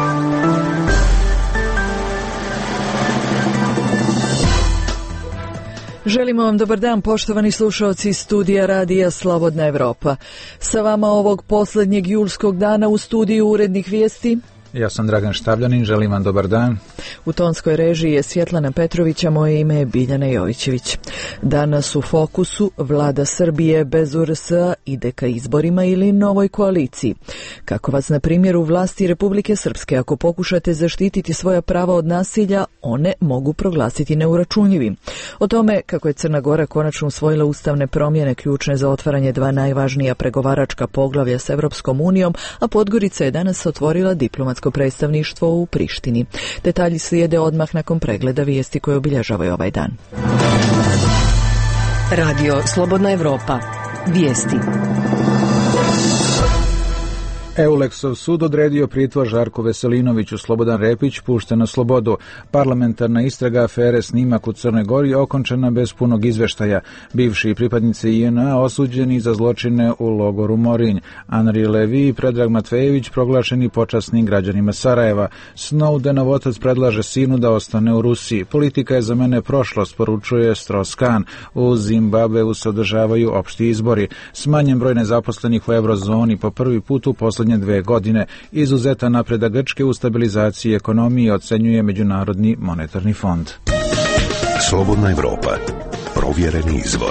Želimo vam dobar dan, poštovani slušaoci studija Radija Slobodna Evropa. Sa vama ovog posljednjeg julskog dana u studiju urednih vijesti. Ja sam Dragan Štavljanin, želim vam dobar dan. U tonskoj režiji je Svjetlana Petrovića, moje ime je Biljana Jovićević. Danas u fokusu vlada Srbije bez URS-a ide ka izborima ili novoj koaliciji. Kako vas na primjeru vlasti Republike Srpske, ako pokušate zaštititi svoja prava od nasilja, one mogu proglasiti neuračunljivim. O tome kako je Crna Gora konačno usvojila ustavne promjene ključne za otvaranje dva najvažnija pregovaračka poglavlja s Evropskom unijom, a Podgorica je danas otvorila diplomatsko predstavništvo u Prištini. Detalji slijede odmah nakon pregleda vijesti koje obilježavaju ovaj dan. Radio Slobodna Evropa. Vijesti. Eulexov sud odredio pritvor Žarku Veselinoviću, Slobodan Repić pušten na slobodu. Parlamentarna istraga afere Snimak u Crnoj Gori okončena bez punog izveštaja. Bivši pripadnici JNA osuđeni za zločine u logoru Morinj. Anri Levi i Predrag Matvejević proglašeni počasnim građanima Sarajeva. Snowdenov otac predlaže sinu da ostane u Rusiji. Politika je za mene prošlost, poručuje Strauss-Kahn. U Zimbabveu se održavaju opšti izbori. Smanjen broj nezaposlenih u eurozoni po prvi put u poslednje 2 godine. Izuzetan napredak Grčke u stabilizaciji ekonomije, ocenjuje Međunarodni monetarni fond. Slobodna Evropa. Provjereni izvor.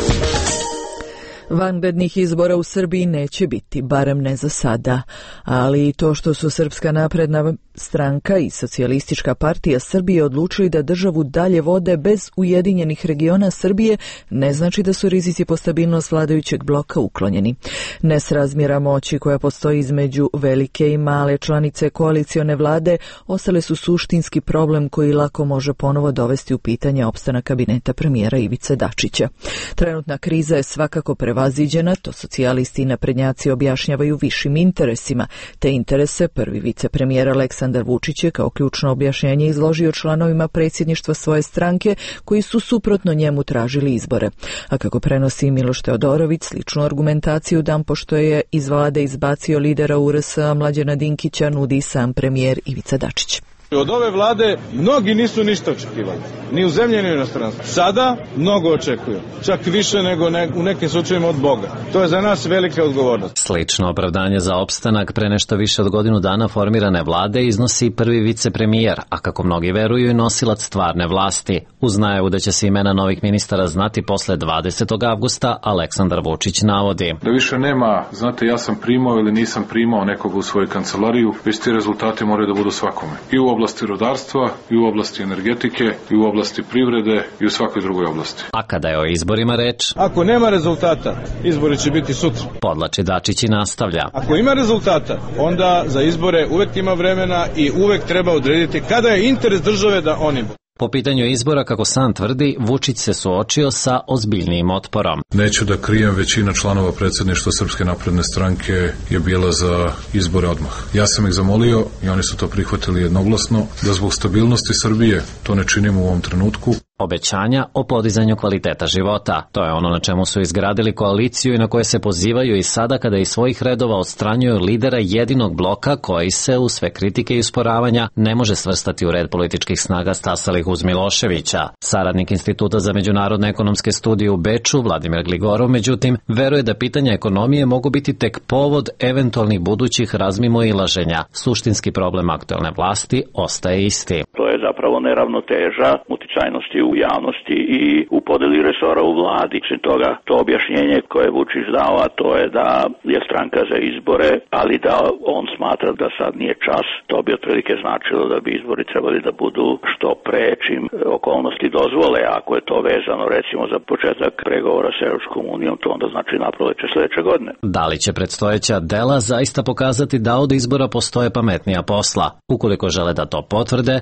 Vanrednih izbora u Srbiji neće biti, barem ne za sada, ali i to što su Srpska napredna stranka i Socijalistička partija Srbije odlučili da državu dalje vode bez Ujedinjenih regiona Srbije ne znači da su rizici po stabilnost vladajućeg bloka uklonjeni. Nesrazmjera moći koja postoji između velike i male članice koalicione vlade ostale su suštinski problem koji lako može ponovo dovesti u pitanje opstanak kabineta premijera Ivice Dačića. Trenutna kriza je svakako prevaziđena, to socijalisti i naprednjaci objašnjavaju višim interesima. Te interese prvi vicepremijer Aleksandar Vučić je kao ključno objašnjenje izložio članovima predsjedništva svoje stranke koji su suprotno njemu tražili izbore. A kako prenosi Miloš Teodorović, sličnu argumentaciju dan pošto je iz vlade izbacio lidera URS-a Mlađana Dinkića nudi sam premijer Ivica Dačić. Od ove vlade mnogi nisu ništa očekivali, ni u zemlji ni u inostranstvu. Sada mnogo očekuju, čak više nego u nekim slučajevima od Boga. To je za nas velika odgovornost. Slično opravdanje za opstanak pre nešto više od godinu dana formirane vlade iznosi prvi vicepremijer, a kako mnogi veruju i nosilac stvarne vlasti. Uz najavu da će se imena novih ministara znati posle 20. avgusta, Aleksandar Vučić navodi. Da više nema, znate, ja sam primao ili nisam primao nekoga u svoju kancelariju, već ti rezultati moraju da budu svakome. I u oblasti rudarstva, i u oblasti energetike, i u oblasti privrede, i u svakoj drugoj oblasti. A kada je o izborima reč? Ako nema rezultata, izbori će biti sutra. Podlači Dačić i nastavlja. Ako ima rezultata, onda za izbore uvek ima vremena i uvek treba odrediti kada je interes države da oni budu. Po pitanju izbora, kako sam tvrdi, Vučić se suočio sa ozbiljnijim otporom. Neću da krijem, većina članova predsjedništva Srpske napredne stranke je bila za izbore odmah. Ja sam ih zamolio i oni su to prihvatili jednoglasno, da zbog stabilnosti Srbije to ne činimo u ovom trenutku. Obećanja o podizanju kvaliteta života. To je ono na čemu su izgradili koaliciju i na koje se pozivaju i sada kada iz svojih redova odstranjuju lidera jedinog bloka koji se u sve kritike i usporavanja ne može svrstati u red političkih snaga stasalih uz Miloševića. Saradnik Instituta za međunarodne ekonomske studije u Beču, Vladimir Gligorov, međutim, veruje da pitanja ekonomije mogu biti tek povod eventualnih budućih razmimoilaženja. Suštinski problem aktuelne vlasti ostaje isti. To je zapravo neravnoteža uticajnosti u javnosti i u podeli resora u vladi. Osim toga, to objašnjenje koje je Vučić dao, a to je da je stranka za izbore, ali da on smatra da sad nije čas, to bi otprilike značilo da bi izbori trebali da budu što pre čim okolnosti dozvole. Ako je to vezano recimo za početak pregovora s Evropskom unijom, to onda znači na proleće sledeće godine. Da li će predstojeća dela zaista pokazati da od izbora postoje pametnija posla? Ukoliko žele da to potvrde, reforme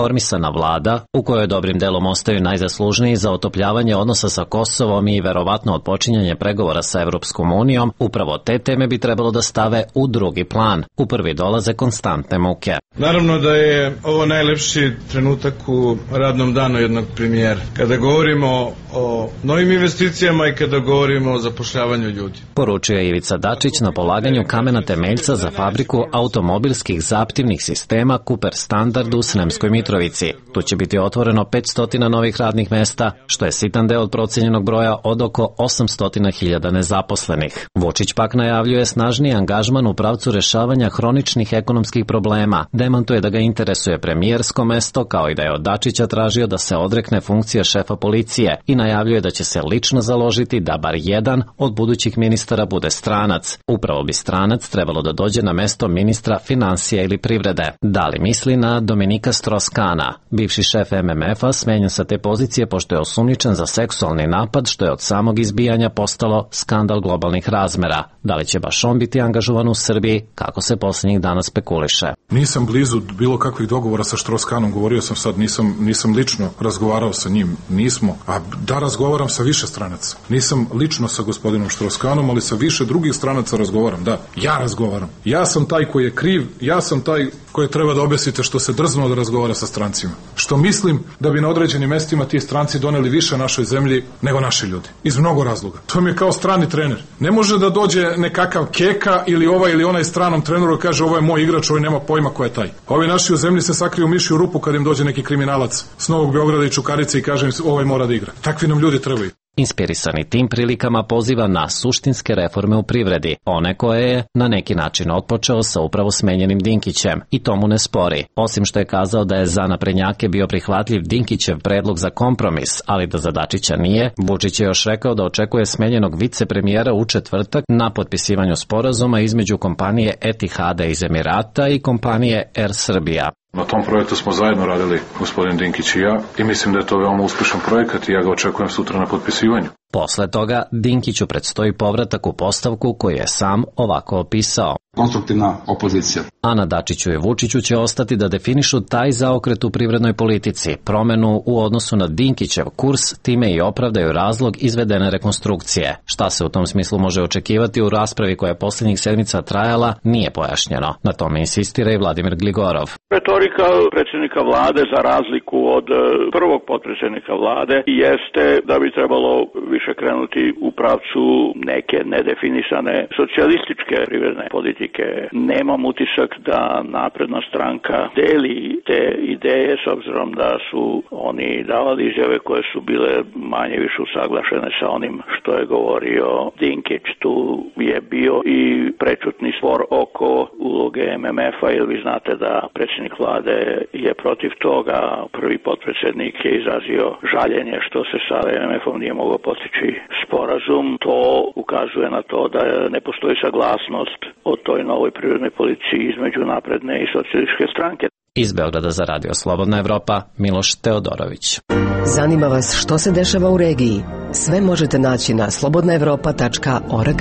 reformisana vlada, u kojoj dobrim delom ostaju najzaslužniji za otopljavanje odnosa sa Kosovom i verovatno odpočinjanje pregovora sa Evropskom unijom, upravo te teme bi trebalo da stave u drugi plan. U prvi dolaze konstantne muke. Naravno da je ovo najlepši trenutak u radnom danu jednog premijera. Kada govorimo o novim investicijama i kada govorimo o zapošljavanju ljudi. Poručio je Ivica Dačić na polaganju kamena temeljca za fabriku automobilskih zaptivnih sistema Cooper Standard u Sremskoj Mitrovici. Tu će biti otvoreno 500 novih radnih mesta, što je sitan deo od procenjenog broja od oko 800.000 nezaposlenih. Vučić pak najavljuje snažniji angažman u pravcu rešavanja hroničnih ekonomskih problema. Demantuje da ga interesuje premijersko mesto, kao i da je od Dačića tražio da se odrekne funkcije šefa policije i najavljuje da će se lično založiti da bar jedan od budućih ministara bude stranac. Upravo bi stranac trebalo da dođe na mesto ministra finansija ili privrede. Da li misli na Dominika Strauss-Kahna? Bivši šef MMF-a smenjen sa te pozicije pošto je osumnjičen za seksualni napad, što je od samog izbijanja postalo skandal globalnih razmera. Da li će baš on biti angažovan u Srbiji, kako se posljednjih dana spekuliše? Nisam blizu bilo kakvih dogovora sa Strauss-Kahnom, govorio sam sad, nisam lično razgovarao sa njim, nismo, a da razgovaram sa više stranaca. Nisam lično sa gospodinom Strauss-Kahnom, ali sa više drugih stranaca razgovaram, da. Ja razgovaram. Ja sam taj koji je kriv, ja sam taj koji treba da objasnite što se drznuo da razgovara sa strancima. Što mislim da bi na određenim mestima ti stranci doneli više našoj zemlji nego naši ljudi. Iz mnogo razloga. To mi je kao strani trener. Ne može da dođe nekakav Keka ili ovaj ili onaj stranom treneru i kaže ovo je moj igrač, ovaj nema pojma ko je taj. Ovi naši u zemlji se sakriju mišju rupu kad im dođe neki kriminalac s Novog Beograda i Čukarice i kaže im ovaj mora da igra. Takvi nam ljudi trebaju. Inspirisani tim prilikama poziva na suštinske reforme u privredi, one koje je na neki način otpočeo sa upravo smenjenim Dinkićem, i tomu ne spori. Osim što je kazao da je za naprednjake bio prihvatljiv Dinkićev predlog za kompromis, ali da za Dačića nije, Vučić je još rekao da očekuje smenjenog vicepremijera u četvrtak na potpisivanju sporazuma između kompanije Etihada iz Emirata i kompanije Air Srbija. Na tom projektu smo zajedno radili, gospodin Dinkić i ja, i mislim da je to veoma uspešan projekat i ja ga očekujem sutra na potpisivanju. Posle toga Dinkiću predstoji povratak u postavku koju je sam ovako opisao. Konstruktivna opozicija. A na Dačiću i Vučiću će ostati da definišu taj zaokret u privrednoj politici, promenu u odnosu na Dinkićev kurs, time i opravdaju razlog izvedene rekonstrukcije. Šta se u tom smislu može očekivati u raspravi koja je posljednjih sedmica trajala, nije pojašnjeno. Na tome insistira i Vladimir Gligorov. Retorika predsjednika vlade, za razliku od prvog potpredsjednika vlade, jeste da bi trebalo više krenuti u pravcu neke nedefinisane socijalističke privredne politike. Nemam utisak da napredna stranka deli te ideje, s obzirom da su oni davali izjave koje su bile manje više usaglašene sa onim što je govorio Dinkić. Tu je bio i prečutni spor oko uloge MMF-a, jer vi znate da predsjednik vlade je protiv toga. Prvi potpredsjednik je izrazio žaljenje što se sa MMF-om nije mogao postići sporazum. To ukazuje na to da ne postoji saglasnost o toj novoj privrednoj politici između napredne i socijalističke stranke. Iz Beograda za Radio Slobodna Evropa, Miloš Teodorović. Zanima vas što se dešava u regiji? Sve možete naći na slobodnaevropa.org.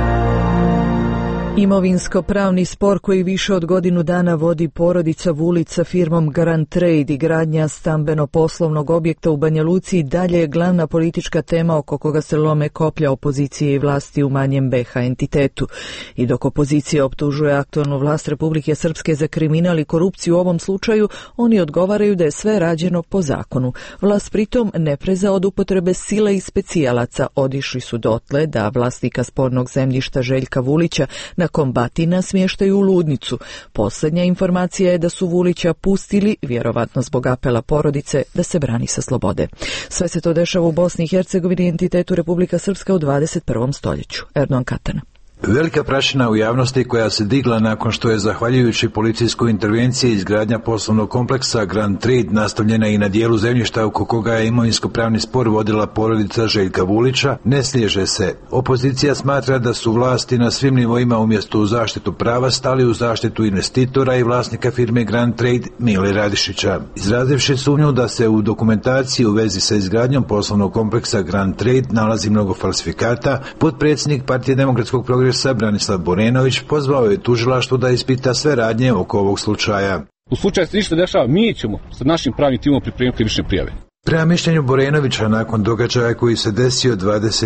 Imovinsko-pravni spor koji više od godinu dana vodi porodica Vulić sa firmom Grand Trade i gradnja stambeno-poslovnog objekta u Banja Luci dalje je glavna politička tema oko koga se lome koplja opozicije i vlasti u manjem BiH entitetu. I dok opozicija optužuje aktualnu vlast Republike Srpske za kriminal i korupciju u ovom slučaju, oni odgovaraju da je sve rađeno po zakonu. Vlast pritom ne preza od upotrebe sile i specijalaca. Odišli su dotle da vlasnika spornog zemljišta Željka Vulića nakon batina smještaju u ludnicu. Posljednja informacija je da su Vulića pustili, vjerovatno zbog apela porodice, da se brani sa slobode. Sve se to dešava u Bosni i Hercegovini, entitetu Republika Srpska u 21. stoljeću. Erdogan Katana. Velika prašina u javnosti koja se digla nakon što je, zahvaljujući policijskoj intervenciji, izgradnja poslovnog kompleksa Grand Trade nastavljena i na dijelu zemljišta oko koga je imovinsko-pravni spor vodila porodica Željka Vulića, ne sliježe se. Opozicija smatra da su vlasti na svim nivoima umjesto u zaštitu prava stali u zaštitu investitora i vlasnika firme Grand Trade Mile Radišića. Izrazivši sumnju da se u dokumentaciji u vezi sa izgradnjom poslovnog kompleksa Grand Trade nalazi mnogo falsifikata, potpredsjednik Partije demokratskog progresa Branislav Borenović pozvao je tužilaštvo da ispita sve radnje oko ovog slučaja. U slučaju se ništa dešava, mi ćemo sa našim pravnim timom pripremiti krivične prijave. Prema mišljenju Borenovića, nakon događaja koji se desio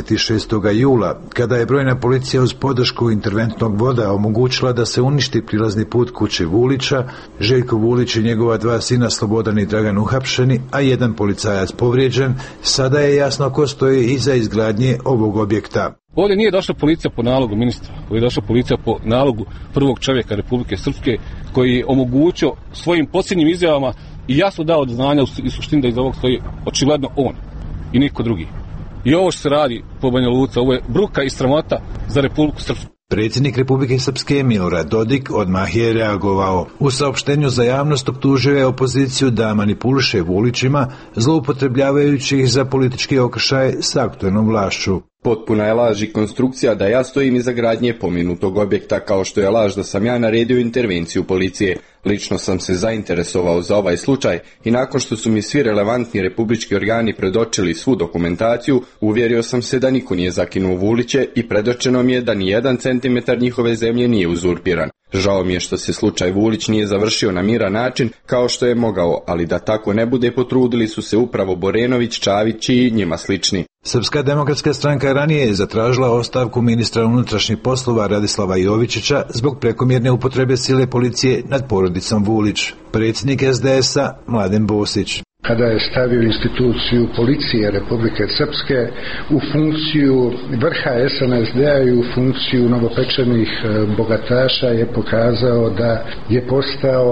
26. jula, kada je brojna policija uz podršku interventnog voda omogućila da se uništi prilazni put kuće Vulića, Željko Vulić i njegova 2 sina Slobodan i Dragan uhapšeni, a 1 policajac povrijeđen, sada je jasno ko stoji iza izgradnje ovog objekta. Ovdje nije došla policija po nalogu ministra, ovdje je došla policija po nalogu prvog čovjeka Republike Srpske, koji je omogućio svojim posljednjim izjavama i jasno dao do znanja i suštini da iz ovog stoji očigledno on i niko drugi. I ovo što se radi po Banja Luci, ovo je bruka i sramota za Republiku Srpsku. Predsjednik Republike Srpske Milorad Dodik odmah je reagovao. U saopštenju za javnost optužio je opoziciju da manipuliše Vulićima, zloupotrebljavajući ih za politički okršaj s aktuelnom vlašću. Potpuna je laž i konstrukcija da ja stojim iza gradnje pomenutog objekta, kao što je laž da sam ja naredio intervenciju policije. Lično sam se zainteresovao za ovaj slučaj i nakon što su mi svi relevantni republički organi predočili svu dokumentaciju, uvjerio sam se da niko nije zakinuo Vuliće i predočeno mi je da ni 1 centimetar njihove zemlje nije uzurpiran. Žao mi je što se slučaj Vulić nije završio na miran način kao što je mogao, ali da tako ne bude potrudili su se upravo Borenović, Čavić i njima slični. Srpska demokratska stranka ranije je zatražila ostavku ministra unutrašnjih poslova Radislava Jovičića zbog prekomjerne upotrebe sile policije nad porodicom Vulić. Predsjednik SDS-a Mladen Bosić. Kada je stavio instituciju policije Republike Srpske u funkciju vrha SNSD-a i u funkciju novopečenih bogataša, je pokazao da je postao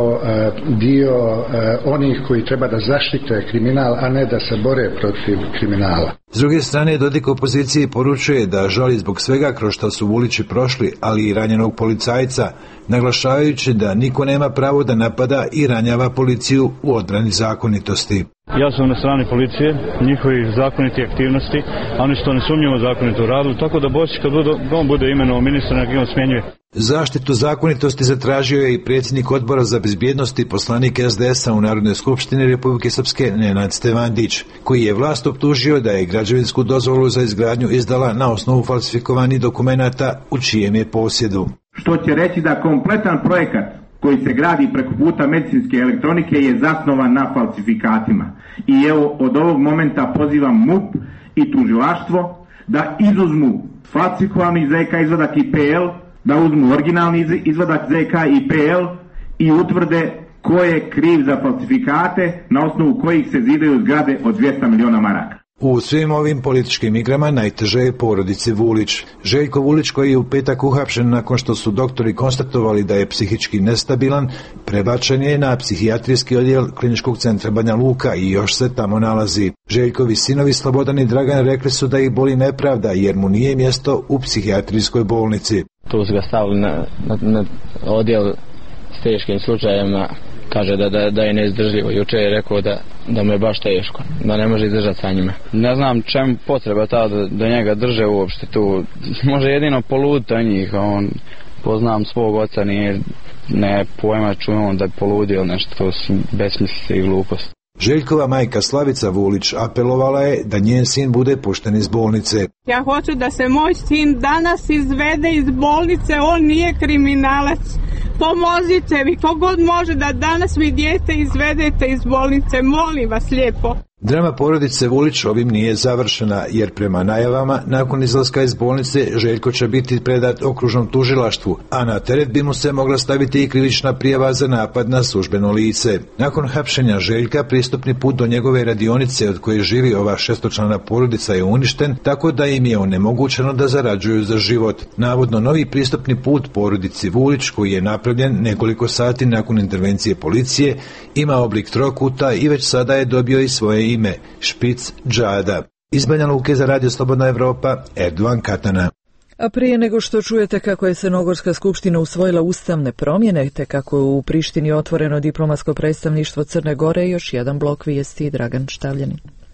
dio onih koji treba da zaštite kriminal, a ne da se bore protiv kriminala. S druge strane, Dodik opoziciji poručuje da žali zbog svega kroz što su Vulići prošli, ali i ranjenog policajca, naglašavajući da niko nema pravo da napada i ranjava policiju u odbrani zakonitosti. Ja sam na strani policije, njihovi zakoniti aktivnosti, a oni što nesumnjivo zakonito radili, tako da Bosić kad on bude imenovao ministra, nek on smjenjuje. Zaštitu zakonitosti zatražio je i predsjednik odbora za bezbjednost i poslanik SDS-a u Narodnoj skupštini Republike Srpske Nenad Stevandić, koji je vlast optužio da je građevinsku dozvolu za izgradnju izdala na osnovu falsifikovanih dokumenata u čijem je posjedu. Što će reći da kompletan projekat koji se gradi preko puta medicinske elektronike je zasnovan na falsifikatima. I evo od ovog momenta pozivam MUP i tužilaštvo da izuzmu falsifikovani ZK izvadak i PL, da uzmu originalni izvadak ZK i PL i utvrde ko je kriv za falsifikate na osnovu kojih se zidaju zgrade od 200 miliona maraka. U svim ovim političkim igrama najteže je porodici Vulić. Željko Vulić, koji je u petak uhapšen nakon što su doktori konstatovali da je psihički nestabilan, prebačen je na psihijatrijski odjel Kliničkog centra Banja Luka i još se tamo nalazi. Željkovi sinovi Slobodan i Dragan rekli su da ih boli nepravda jer mu nije mjesto u psihijatrijskoj bolnici. Tu su ga stavili na odjel s teškim slučajevima. Kaže da je neizdržljivo. Juče je rekao da mu je baš teško, da ne može izdržati sa njime. Ne znam čemu potreba ta da njega drže uopšte tu. Može jedino poluditi o njih. On, poznam svog oca, ne pojma čujemo da je poludio nešto, to su besmislice i gluposti. Željkova majka Slavica Vulić apelovala je da njen sin bude pušten iz bolnice. Ja hoću da se moj sin danas izvede iz bolnice, on nije kriminalac. Pomozite mi, kogod može da danas mi dijete izvedete iz bolnice, molim vas lijepo. Drama porodice Vulić ovim nije završena, jer prema najavama, nakon izlaska iz bolnice, Željko će biti predat okružnom tužilaštvu, a na teret bi mu se mogla staviti i krivična prijava za napad na službeno lice. Nakon hapšenja Željka, pristupni put do njegove radionice od koje živi ova 6-člana porodica je uništen, tako da im je onemogućeno da zarađuju za život. Navodno novi pristupni put porodici Vulić, koji je napravljen nekoliko sati nakon intervencije policije, ima oblik trokuta i već sada je dobio i svoje ime, Špic Džada. Iz Banja Luke za Radio Slobodna Evropa, Erdovan Katana. A prije nego što čujete kako je Crnogorska skupština usvojila ustavne promjene, te kako je u Prištini otvoreno diplomatsko predstavništvo Crne Gore, još jedan blok vijesti Dragan Štavljanin.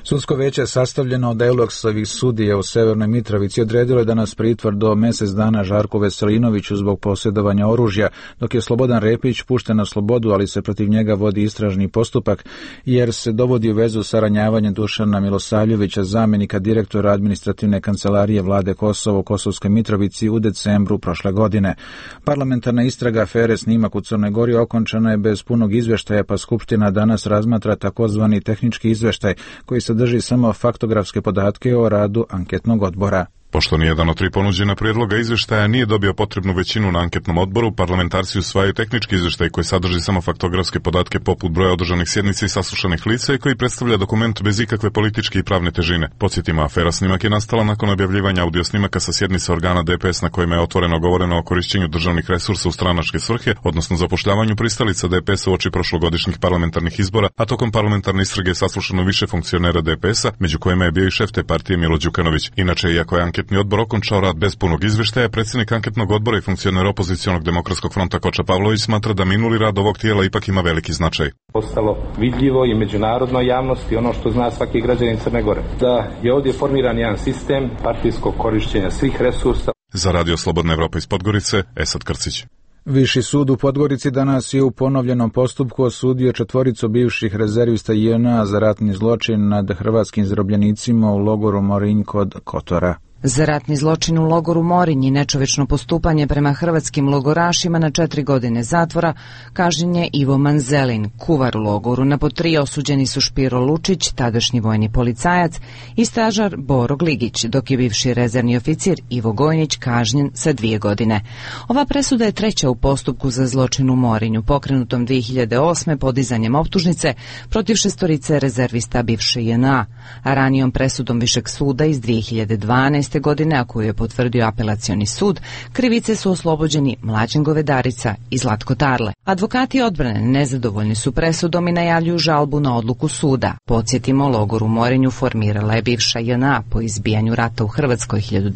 Sudsko veće sastavljeno od Euleksovih sudija u Severnoj Mitrovici odredilo je danas pritvor do mjesec dana Žarku Veselinoviću zbog posjedovanja oružja, dok je Slobodan Repić pušten na slobodu, ali se protiv njega vodi istražni postupak jer se dovodi u vezu sa ranjavanjem Dušana Milosavljevića, zamjenika direktora administrativne kancelarije vlade Kosovo u Kosovskoj Mitrovici u decembru prošle godine. Parlamentarna istraga afere Snimak u Crnoj Gori okončana je bez punog izvještaja, pa Skupština danas razmatra takozvani tehnički izvještaj koji sadrži samo faktografske podatke o radu anketnog odbora. Pošto nijedan od 3 ponuđena prijedloga izvještaja nije dobio potrebnu većinu na anketnom odboru, parlamentarci usvajaju tehnički izvještaj koji sadrži samo faktografske podatke poput broja održanih sjednica i saslušanih lica i koji predstavlja dokument bez ikakve političke i pravne težine. Podsjetimo, afera Snimak je nastala nakon objavljivanja audio snimaka sa sjednice organa DPS na kojima je otvoreno govoreno o korišćenju državnih resursa u stranačke svrhe, odnosno zapošljavanju pristalica DPS uoči prošlogodišnjih parlamentarnih izbora, a tokom parlamentarne istrage je saslušano više funkcionera DPS-a, među kojima je bio i šef te partije Milo Đukanović. Inače, iako je anketni odbor okončao rad bez punog izvještaja, predsjednik anketnog odbora i funkcioner opozicionog demokratskog fronta Koča Pavlović smatra da minuli rad ovog tijela ipak ima veliki značaj. Postalo vidljivo i međunarodnoj javnosti ono što zna svaki građanin Crne Gore, da je ovdje formiran jedan sistem partijskog korišćenja svih resursa. Za Radio Slobodna Evropa iz Podgorice, Esad Krcić. Viši sud u Podgorici danas je u ponovljenom postupku osudio 4 bivših rezervista JNA za ratni zločin nad hrvatskim zarobljenicima u logoru Morinj kod Kotora. Za ratni zločin u logoru Morinj i nečovečno postupanje prema hrvatskim logorašima na 4 godine zatvora kažnjen je Ivo Manzelin, kuvar u logoru. Na po 3 osuđeni su Špiro Lučić, tadašnji vojni policajac, i stražar Boro Gligić, dok je bivši rezervni oficir Ivo Gojnić kažnjen sa 2 godine. Ova presuda je 3. u postupku za zločin u Morinju, pokrenutom 2008. podizanjem optužnice protiv 6 rezervista bivše JNA, a ranijom presudom Višeg suda iz 2012. godine, a koju je potvrdio apelacioni sud, krivice su oslobođeni Mlađan Govedarica i Zlatko Tarle. Advokati odbrane nezadovoljni su presudom i najavljuju žalbu na odluku suda. Podsjetimo, logor u Morinju formirala je bivša JNA po izbijanju rata u Hrvatskoj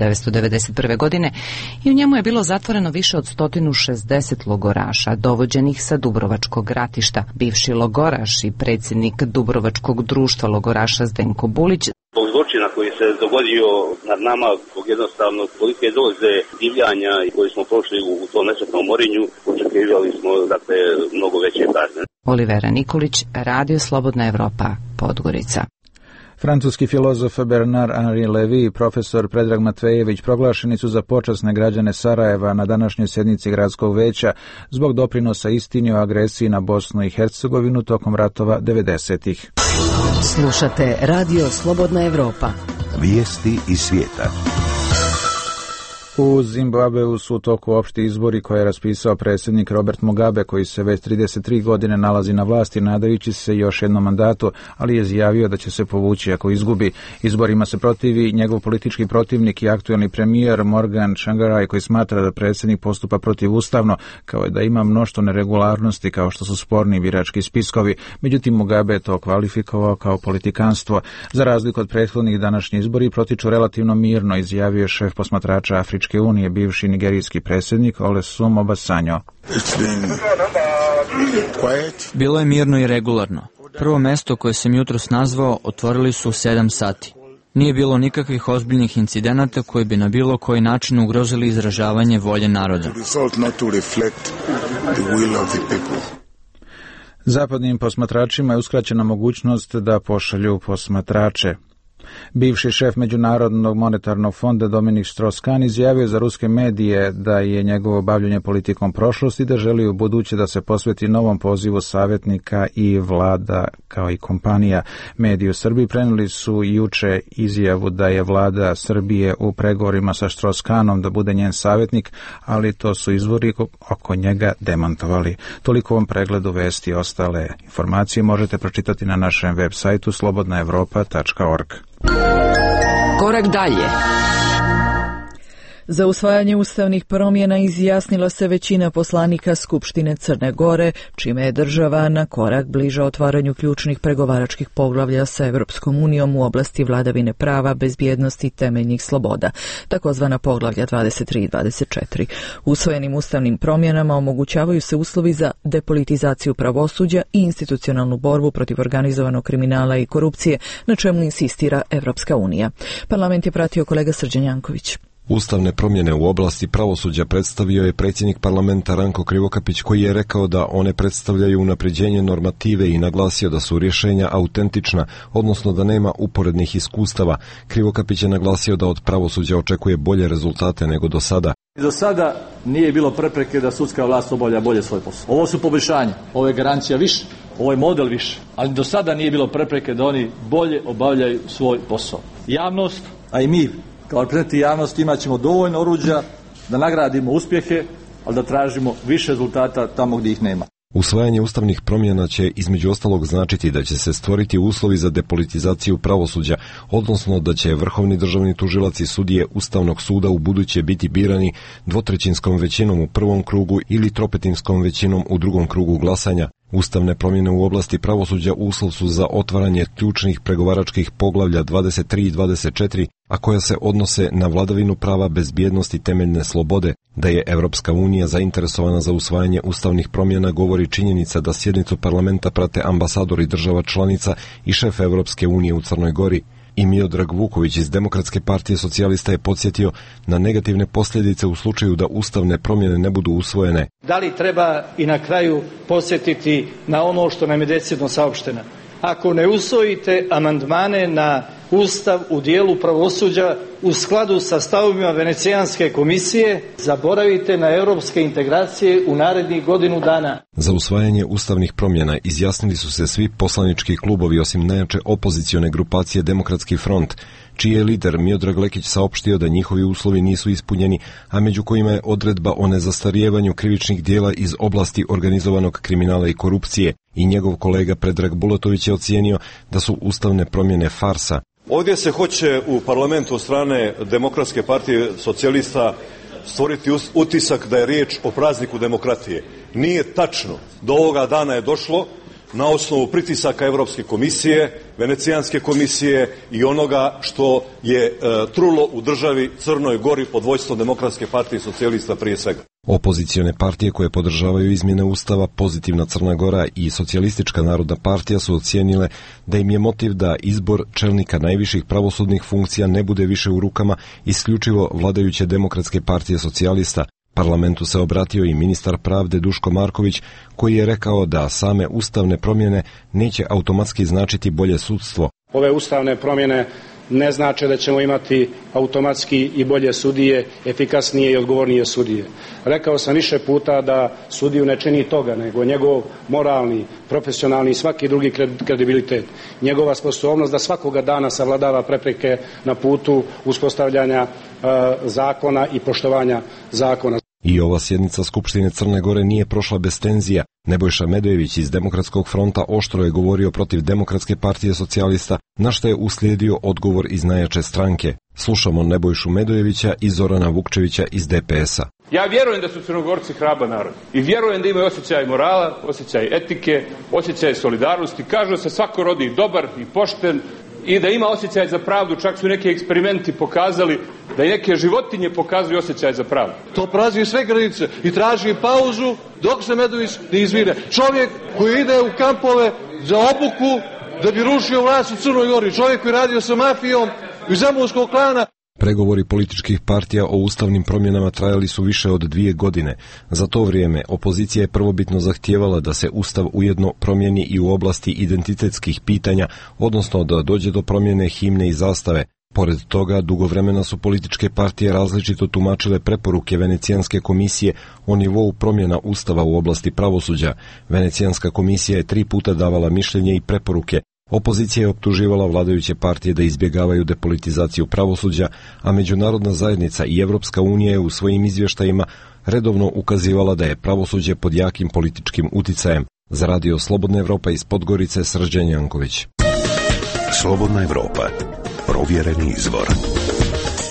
1991. godine i u njemu je bilo zatvoreno više od 160 logoraša, dovođenih sa Dubrovačkog ratišta. Bivši logoraš i predsjednik Dubrovačkog društva logoraša Zdenko Bulić zbog zločina koji se dogodio nad nama, zbog jednostavno tolike doze divljanja i koji smo prošli u tom nesretnom Morinju, očekivali smo mnogo veće kazne. Olivera Nikolić, Radio Slobodna Evropa, Podgorica. Francuski filozof Bernard Henri Lévy i profesor Predrag Matvejević proglašeni su za počasne građane Sarajeva na današnjoj sjednici gradskog veća zbog doprinosa istini o agresiji na Bosnu i Hercegovinu tokom ratova 90-ih. Slušate Radio Slobodna Evropa. Vijesti iz svijeta. U Zimbabveu su u toku opšti izbori koje je raspisao predsjednik Robert Mugabe, koji se već 33 godine nalazi na vlasti nadajući se još jednom mandatu, ali je izjavio da će se povući ako izgubi. Izborima se protivi njegov politički protivnik i aktuelni premijer Morgan Tsvangirai, koji smatra da predsjednik postupa protivustavno, kao i da ima mnoštvo neregularnosti kao što su sporni birački spiskovi. Međutim, Mugabe je to kvalifikovao kao politikanstvo. Za razliku od prethodnih, današnji izbori protiču relativno mirno, izjavio je šef posmatrača Afričke unije, bivši nigerijski predsjednik Olusegun Obasanjo. Bilo je mirno i regularno. Prvo mesto koje sam jutros nazvao otvorili su u 7 sati. Nije bilo nikakvih ozbiljnih incidenata koji bi na bilo koji način ugrozili izražavanje volje naroda. Zapadnim posmatračima je uskraćena mogućnost da pošalju posmatrače. Bivši šef Međunarodnog monetarnog fonda Dominik Strauss-Kahn izjavio za ruske medije da je njegovo bavljenje politikom prošlosti i da želi u buduće da se posveti novom pozivu savjetnika i vlada kao i kompanija. Mediji u Srbiji prenijeli su juče izjavu da je vlada Srbije u pregovorima sa Strauss-Kahnom da bude njen savjetnik, ali to su izvori oko njega demantovali. Toliko u ovom pregledu vesti. Ostale informacije možete pročitati na našem web sajtu slobodnaevropa.org. Korak dalje. Za usvajanje ustavnih promjena izjasnila se većina poslanika Skupštine Crne Gore, čime je država na korak bliže otvaranju ključnih pregovaračkih poglavlja sa Evropskom unijom u oblasti vladavine prava, bezbjednosti i temeljnih sloboda, takozvana poglavlja 23 i 24. Usvojenim ustavnim promjenama omogućavaju se uslovi za depolitizaciju pravosuđa i institucionalnu borbu protiv organizovanog kriminala i korupcije, na čemu insistira Evropska unija. Parlament je pratio kolega Srđan Janković. Ustavne promjene u oblasti pravosuđa predstavio je predsjednik parlamenta Ranko Krivokapić, koji je rekao da one predstavljaju unapređenje normative i naglasio da su rješenja autentična, odnosno da nema uporednih iskustava. Krivokapić je naglasio da od pravosuđa očekuje bolje rezultate nego do sada. Do sada nije bilo prepreke da sudska vlast obavlja bolje svoj posao. Ovo su poboljšanja, ovo je garancija više, ovo je model više, ali do sada nije bilo prepreke da oni bolje obavljaju svoj posao. Javnost, a i mi kao reprezentati javnosti imat ćemo dovoljno oruđa da nagradimo uspjehe, ali da tražimo više rezultata tamo gdje ih nema. Usvajanje ustavnih promjena će između ostalog značiti da će se stvoriti uslovi za depolitizaciju pravosuđa, odnosno da će vrhovni državni tužilac i sudije Ustavnog suda u buduće biti birani dvotrećinskom većinom u prvom krugu ili tropetinskom većinom u drugom krugu glasanja. Ustavne promjene u oblasti pravosuđa uslov su za otvaranje ključnih pregovaračkih poglavlja 23 i 24, a koja se odnose na vladavinu prava, bezbjednost i temeljne slobode. Da je Evropska unija zainteresovana za usvajanje ustavnih promjena govori činjenica da sjednicu parlamenta prate ambasadori država članica i šef Evropske unije u Crnoj Gori. I Miodrag Vuković iz Demokratske partije socijalista je podsjetio na negativne posljedice u slučaju da ustavne promjene ne budu usvojene. Da li treba i na kraju podsjetiti na ono što nam je decidno saopšteno? Ako ne usvojite amandmane na Ustav u dijelu pravosuđa u skladu sa stavovima Venecijanske komisije, zaboravite na europske integracije u narednih godinu dana. Za usvajanje ustavnih promjena izjasnili su se svi poslanički klubovi osim najjače opozicione grupacije Demokratski front, čiji je lider Miodrag Lekić saopštio da njihovi uslovi nisu ispunjeni, a među kojima je odredba o nezastarijevanju krivičnih dijela iz oblasti organizovanog kriminala i korupcije. I njegov kolega Predrag Bulatović je ocijenio da su ustavne promjene farsa. Ovdje se hoće u parlamentu od strane Demokratske partije socijalista stvoriti utisak da je riječ o prazniku demokratije. Nije tačno. Do ovoga dana je došlo na osnovu pritisaka Europske komisije, Venecijanske komisije i onoga što je trulo u državi Crnoj Gori pod vodstvom Demokratske partije socijalista prije svega. Opozicione partije koje podržavaju izmjene Ustava, Pozitivna Crna Gora i Socijalistička narodna partija su ocijenile da im je motiv da izbor čelnika najviših pravosudnih funkcija ne bude više u rukama isključivo vladajuće Demokratske partije socijalista. Parlamentu se obratio i ministar pravde Duško Marković, koji je rekao da same ustavne promjene neće automatski značiti bolje sudstvo. Ove ustavne promjene ne znače da ćemo imati automatski i bolje sudije, efikasnije i odgovornije sudije. Rekao sam više puta da sudiju ne čini toga, nego njegov moralni, profesionalni i svaki drugi kredibilitet. Njegova sposobnost da svakoga dana savladava prepreke na putu uspostavljanja zakona i poštovanja zakona. I ova sjednica Skupštine Crne Gore nije prošla bez tenzija. Nebojša Medojević iz Demokratskog fronta oštro je govorio protiv Demokratske partije socijalista, na što je uslijedio odgovor iz najjače stranke. Slušamo Nebojšu Medojevića i Zorana Vukčevića iz DPS-a. Ja vjerujem da su Crnogorci hrabar narod i vjerujem da imaju osjećaj morala, osjećaj etike, osjećaj solidarnosti. Kažu da se svako rodi dobar i pošten i da ima osjećaj za pravdu. Čak su neki eksperimenti pokazali da i neke životinje pokazuju osjećaj za pravdu. To prazni sve granice i traži pauzu dok se Medović ne izvire. Čovjek koji ide u kampove za obuku da bi rušio vlast u Crnoj Gori. Čovjek koji radio sa mafijom iz zemunskog klana. Pregovori političkih partija o ustavnim promjenama trajali su više od 2 godine. Za to vrijeme opozicija je prvobitno zahtijevala da se ustav ujedno promijeni i u oblasti identitetskih pitanja, odnosno da dođe do promjene himne i zastave. Pored toga, dugo vremena su političke partije različito tumačile preporuke Venecijanske komisije o nivou promjena ustava u oblasti pravosuđa. Venecijanska komisija je 3 puta davala mišljenje i preporuke. Opozicija je optuživala vladajuće partije da izbjegavaju depolitizaciju pravosuđa, a međunarodna zajednica i Evropska unija je u svojim izvještajima redovno ukazivala da je pravosuđe pod jakim političkim uticajem. Za radio Slobodna Evropa iz Podgorice, Srđan Janković. Slobodna Evropa. Provjereni izvor.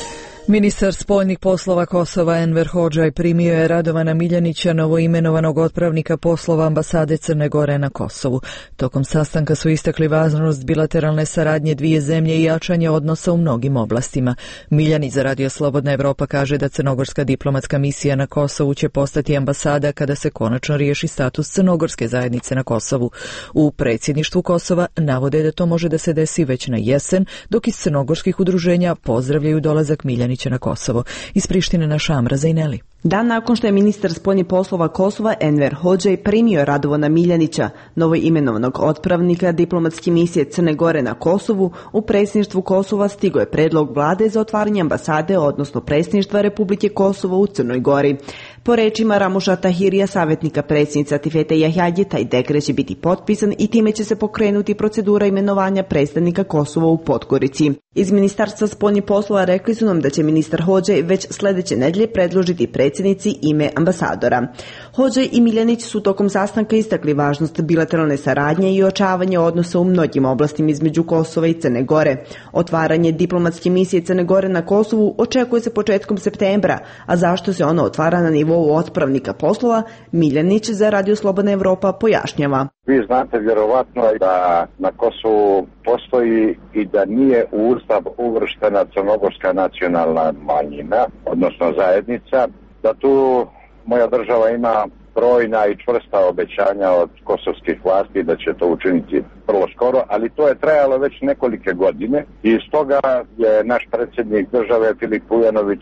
Ministar spoljnih poslova Kosova Enver Hodžaj primio je Radovana Miljanića, novoimenovanog otpravnika poslova ambasade Crne Gore na Kosovu. Tokom sastanka su istakli važnost bilateralne saradnje dvije zemlje i jačanje odnosa u mnogim oblastima. Miljanić za Radio Slobodna Evropa kaže da crnogorska diplomatska misija na Kosovu će postati ambasada kada se konačno riješi status crnogorske zajednice na Kosovu. U predsjedništvu Kosova navode da to može da se desi već na jesen, dok iz crnogorskih udruženja pozdravljaju dolazak Miljanića na Kosovo. Iz Prištine naša Amra Zajneli. Dan nakon što je ministar spoljnih poslova Kosova Enver Hodžaj primio Radovana Miljanića, novoimenovanog otpravnika diplomatske misije Crne Gore na Kosovu, u predsjedništvu Kosova stigao je predlog vlade za otvaranje ambasade, odnosno predsjedništva Republike Kosovo u Crnoj Gori. Po rečima Ramuša Tahirija, savjetnika predsjednice Atifete Jahjadje, taj dekret će biti potpisan i time će se pokrenuti procedura imenovanja predstavnika Kosova u Podgorici. Iz Ministarstva spoljnih poslova rekli su nam da će ministar Hodžaj već sljedeće nedelje predložiti predsjednici ime ambasadora. Hodžaj i Miljanić su tokom sastanka istakli važnost bilateralne saradnje i ojačavanje odnosa u mnogim oblastima između Kosova i Crne Gore. Otvaranje diplomatske misije Crne Gore na Kosovu očekuje se početkom septembra, a zašto se ona otvara na nivou otpravnika poslova, Miljanić za Radio Slobodna Evropa pojašnjava. Vi znate vjerovatno da na Kosovu postoji i da nije u Ustav uvrštena crnogorska nacionalna manjina, odnosno zajednica, da tu moja država ima brojna i čvrsta obećanja od kosovskih vlasti da će to učiniti vrlo skoro, ali to je trajalo već nekolike godine i stoga je naš predsjednik države Filip Vujanović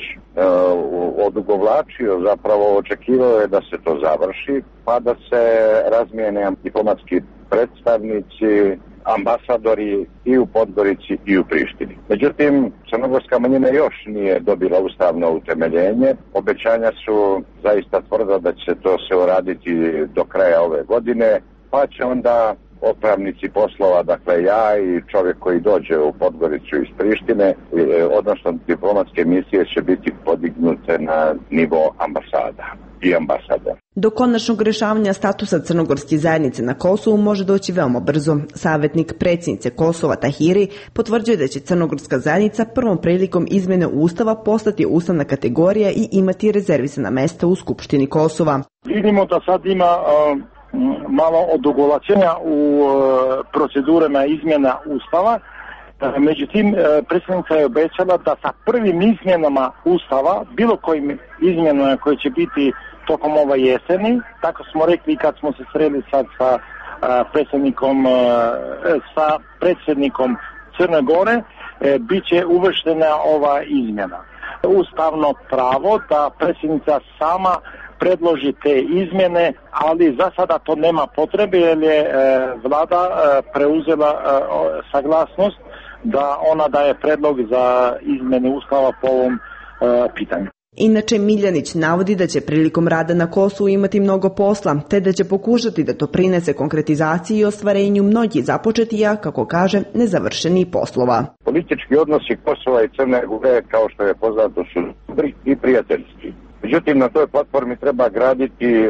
odugovlačio, zapravo očekivao je da se to završi, pa da se razmijene diplomatski predstavnici, ambasadori i u Podgorici i u Prištini. Međutim, crnogorska manjina još nije dobila ustavno utemeljenje. Obećanja su zaista tvrda da će to se uraditi do kraja ove godine, pa će onda otpravnici poslova, dakle ja i čovjek koji dođe u Podgoricu iz Prištine, odnosno diplomatske misije će biti podignute na nivo ambasada i ambasador. Do konačnog rješavanja statusa crnogorske zajednice na Kosovu može doći veoma brzo. Savjetnik predsjednice Kosova Tahiri potvrđuje da će crnogorska zajednica prvom prilikom izmjene Ustava postati ustavna kategorija i imati rezervisana mjesta u Skupštini Kosova. Vidimo da sad ima malo odugovlačenja u procedurama izmjena Ustava. Međutim, predsjednica je obećala da sa prvim izmjenama Ustava, bilo kojim izmjenama koje će biti tokom ove jeseni, tako smo rekli kad smo se sreli sad sa predsjednikom Crne Gore, bit će uvrštena ova izmjena. Ustavno pravo da predsjednica sama predloži te izmjene, ali za sada to nema potrebe jer je vlada preuzela saglasnost da ona daje predlog za izmjene Ustava po ovom pitanju. Inače, Miljanić navodi da će prilikom rada na Kosovu imati mnogo posla, te da će pokušati da to prinese konkretizaciji i ostvarenju mnogih započetija, kako kaže, nezavršenih poslova. Politički odnosi Kosova i Crne Gore, kao što je poznato, su dobri i prijateljski. Međutim, na toj platformi treba graditi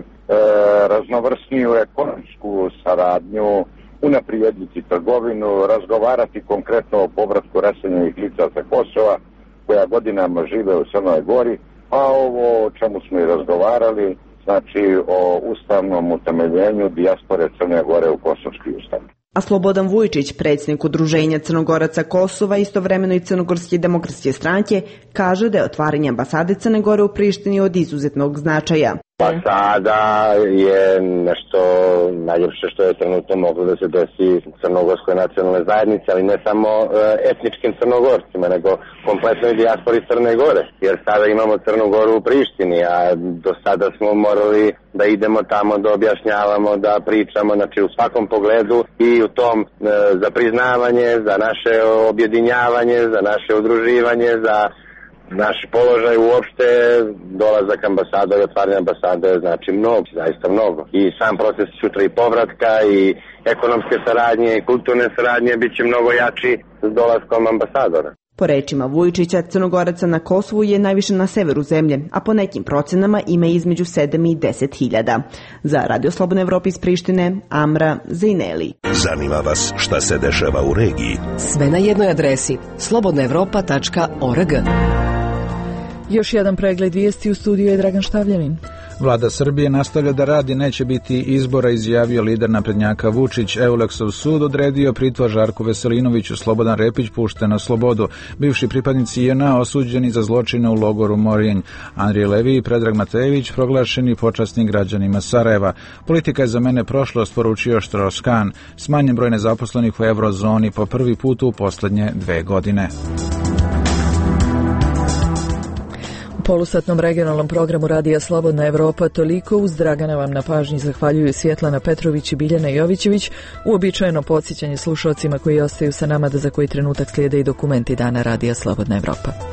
raznovrsniju ekonomsku saradnju, unaprijediti trgovinu, razgovarati konkretno o povratku raseljenih lica sa Kosova, koja godinama žive u Crnoj Gori, a ovo o čemu smo i razgovarali, znači o ustavnom utemeljenju dijaspore Crne Gore u Kosovski ustav. A Slobodan Vujčić, predsjednik Udruženja Crnogoraca Kosova, istovremeno i Crnogorske demokratske stranke, kaže da je otvaranje ambasade Crne Gore u Prištini od izuzetnog značaja. Ambasada je nešto najljepše što je trenutno moglo da se desi crnogorskoj nacionalnoj zajednici, ali ne samo etničkim Crnogorcima, nego kompletnoj dijaspori Crne Gore. Jer sada imamo Crnu Goru u Prištini, a do sada smo morali da idemo tamo, da objašnjavamo, da pričamo, znači u svakom pogledu i u tom za priznavanje, za naše objedinjavanje, za naše udruživanje, za naš položaj uopšte, dolazak ambasada i otvaranje ambasade znači mnogo, zaista mnogo. I sam proces sutra i povratka i ekonomske saradnje i kulturne saradnje bit će mnogo jači s dolaskom ambasadora. Po rečima Vujčića, Crnogoraca na Kosovu je najviše na severu zemlje, a po nekim procenama ima između 7 i 10 hiljada. Za Radio Slobodna Evropa iz Prištine, Amra Zajneli. Zanima vas šta se dešava u regiji? Sve na jednoj adresi slobodnaevropa.org. Još jedan pregled vijesti, u studiju je Dragan Štavljanin. Vlada Srbije nastavlja da radi, neće biti izbora, izjavio lider naprednjaka Vučić. Euleksov sud odredio pritvor Žarku Veselinoviću, Slobodan Repić pušten na slobodu. Bivši pripadnici JNA osuđeni za zločine u logoru Morinj. Andrije Levi i Predrag Matejević proglašeni počasnim građanima Sarajeva. Politika je za mene prošlost, poručio Strauss-Kahn. Smanjen broj nezaposlenih u eurozoni po prvi put u poslednje 2 godine. U polusatnom regionalnom programu Radija Slobodna Evropa toliko. Uz Dragana vam na pažnji zahvaljuju Svjetlana Petrović i Biljana Jovićević. Uobičajeno podsjećanje slušalcima koji ostaju sa nama da za koji trenutak slijede i dokumenti dana Radija Slobodna Evropa.